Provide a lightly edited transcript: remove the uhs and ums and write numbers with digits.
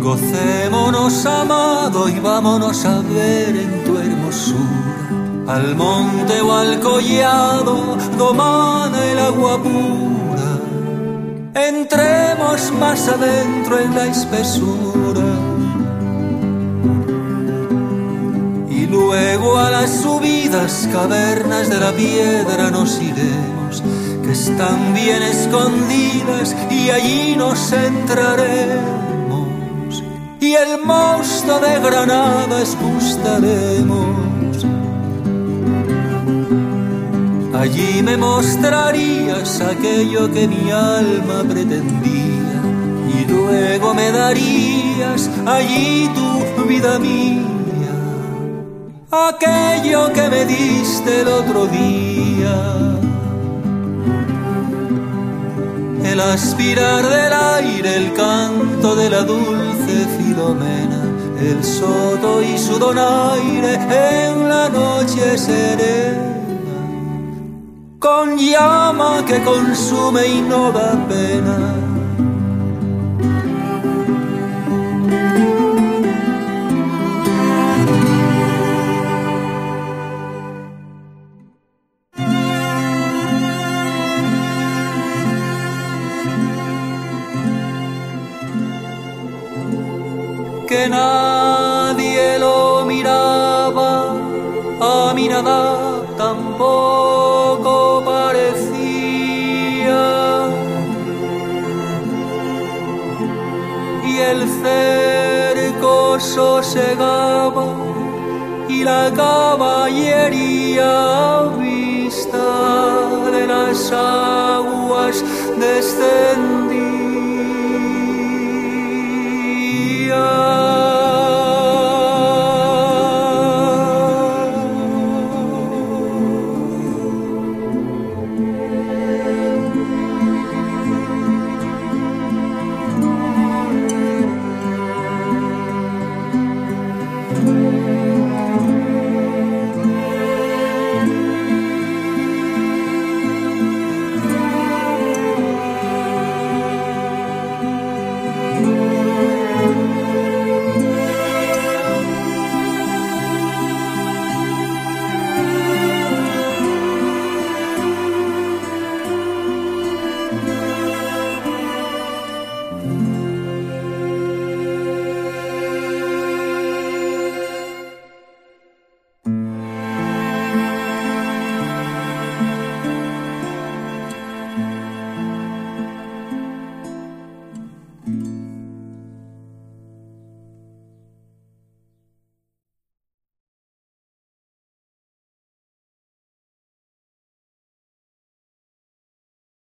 Gocémonos, amado, y vámonos a ver en tu hermosura, al monte o al collado, domana el agua pura. Entremos más adentro en la espesura, y luego a las subidas cavernas de la piedra nos iremos, que están bien escondidas, y allí nos entraremos, y el mosto de granadas gustaremos. Allí me mostrarías aquello que mi alma pretendía, y luego me darías allí tu vida mía, aquello que me diste el otro día. El aspirar del aire, el canto de la dulce Filomena, el soto y su donaire en la noche serena, con llama que consume y no da pena. Que nadie lo miraba, a mi nada tampoco parecía, y el cerco sosegaba, y la caballería vista de las aguas descendía.